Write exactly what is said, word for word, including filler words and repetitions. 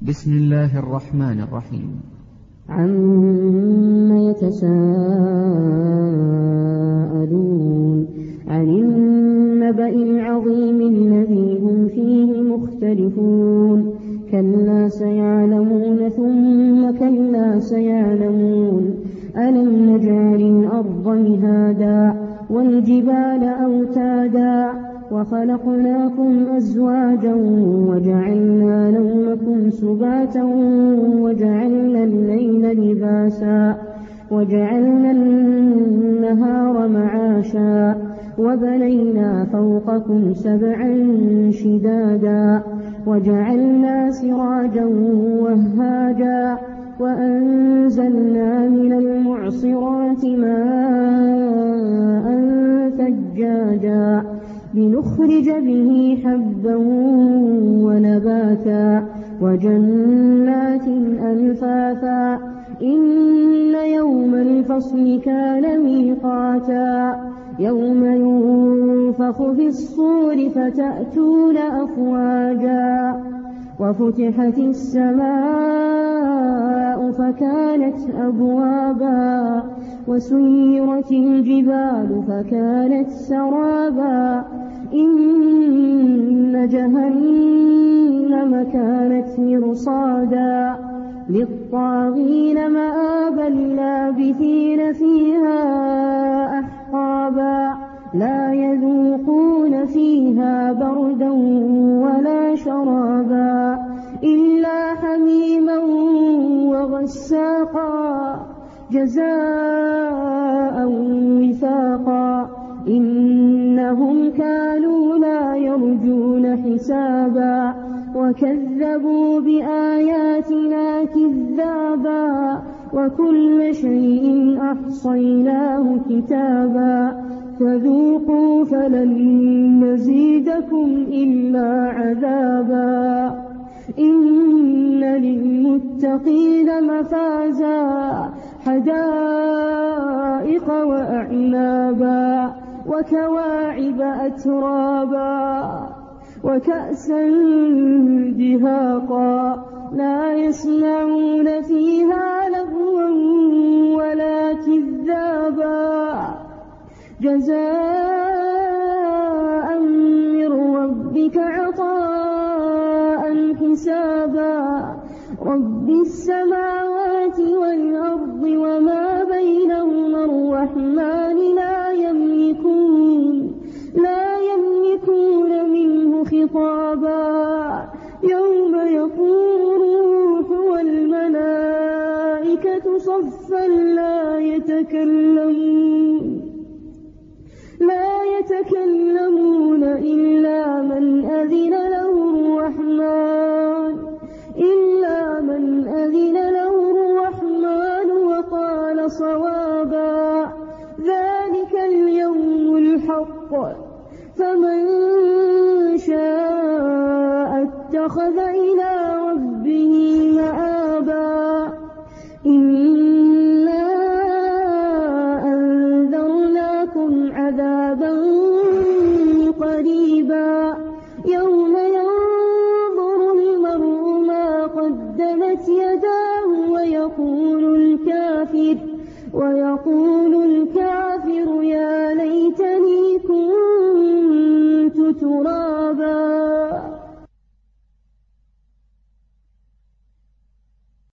بسم الله الرحمن الرحيم. عما يتساءلون عن النبأ العظيم الذي هم فيه مختلفون كلا سيعلمون ثم كلا سيعلمون ألم نجعل الأرض مهادا والجبال أوتادا وخلقناكم أزواجا وجعلنا نومكم سباتا وجعلنا الليل لباسا وجعلنا النهار معاشا وبنينا فوقكم سبعا شدادا وجعلنا سراجا وهاجا وأنزلنا من المعصرات ماء ثجاجا لنخرج به حبا ونباتا وجنات ألفافا إن يوم الفصل كان ميقاتا يوم ينفخ في الصور فتأتون أفواجا وفتحت السماء فكانت أبوابا وسيرت الجبال فكانت سرابا إن جهنم كانت مرصادا للطاغين مآبا لابثين فيها أحقابا لا يذوقون فيها بردا ولا شرابا إلا حميما وغساقا جزاء وفاقا إنهم كانوا لا يرجون حسابا وكذبوا بآياتنا كذابا وكل شيء أحصيناه كتابا فذوقوا فلن نزيدكم إلا عذابا إن للمتقين مفازا حدائق وأعنابا وكواعب أترابا وكأسا دهاقا لا يسمعون فيها لغوا ولا كذابا جزاء من ربك عطاء حسابا رب السماوات والأرض وما بينهما الرحمن لا يملكون لا يملكون منه خطابا يوم يقوم الروح والملائكة صفا لا يتكلمون لا يتكلمون إلا من أذن له الرحمن إلا من أذن له الرحمن وقال صوابا ذلك اليوم الحق فمن شاء اتخذ إلى ربه مآبا إنا أنذرناكم عذابا قريبا يوم ينظر المرء ما قدمت يداه ويقول الكافر ويقول